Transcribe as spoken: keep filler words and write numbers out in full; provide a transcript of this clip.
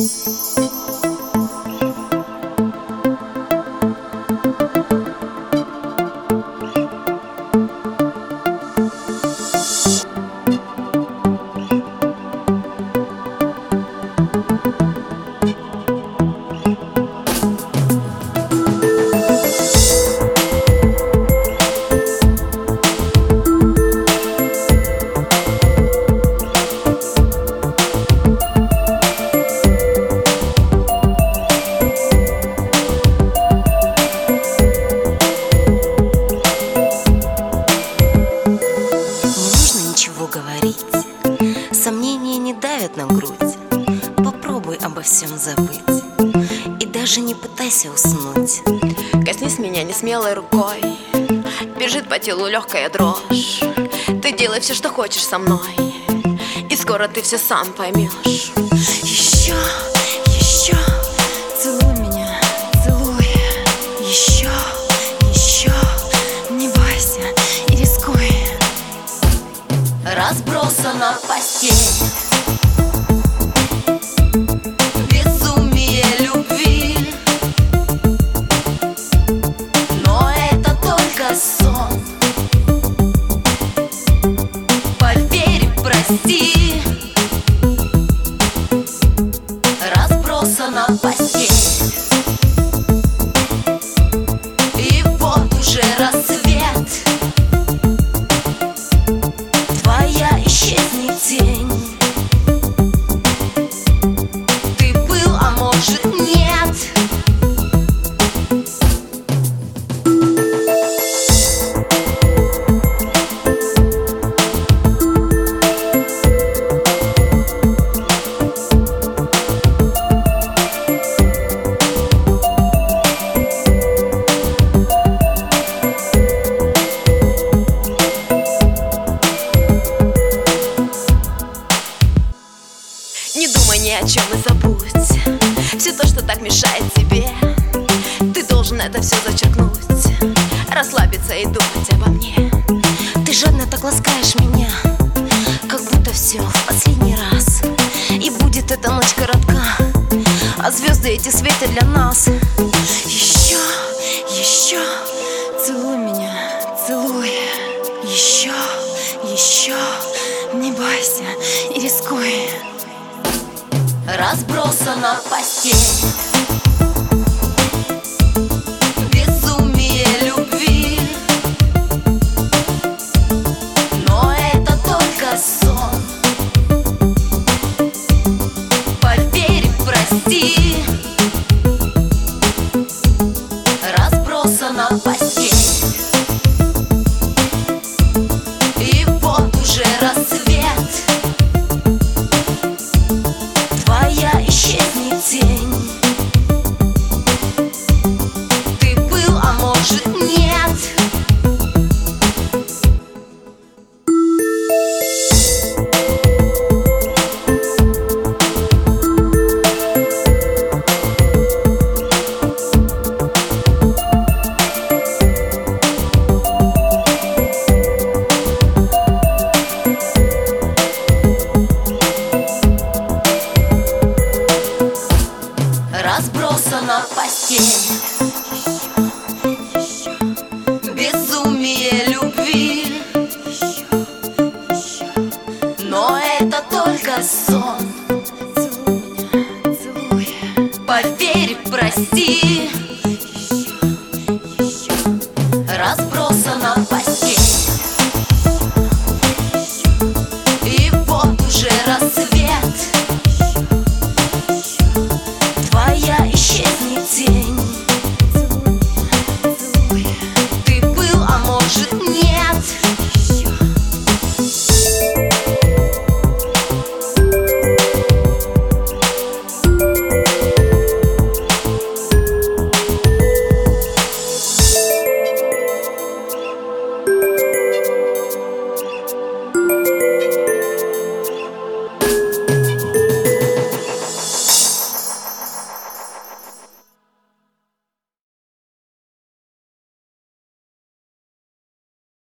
Говорить, сомнения не давят на грудь. Попробуй обо всем забыть и даже не пытайся уснуть. Коснись меня несмелой рукой, бежит по телу легкая дрожь. Ты делай все, что хочешь со мной, и скоро ты все сам поймешь. Еще, еще, целуй меня, целуй. Еще, еще, не бойся и рискуй. Разбросана постель, безумие любви, но это только сон. Поверь, прости. Разбросана постель, и вот уже рассвет. Твоя исчезнет тень. Ты был, а может нет. не думай ни о чем и забудь все то, что так мешает тебе. Ты должен это все зачеркнуть, расслабиться и думать обо мне. Ты жадно так ласкаешь меня, как будто все в последний раз. И будет эта ночь коротка, а звезды эти светят для нас. Еще, еще, целуй меня, целуй. Еще, еще, не бойся и рискуй. Разбросана постель, безумие любви, но это только сон. Поверь, прости. Разбросана постель, и вот уже рассвет. Твоя исчезнет тень. Ты был, а может нет. Разбросана постель.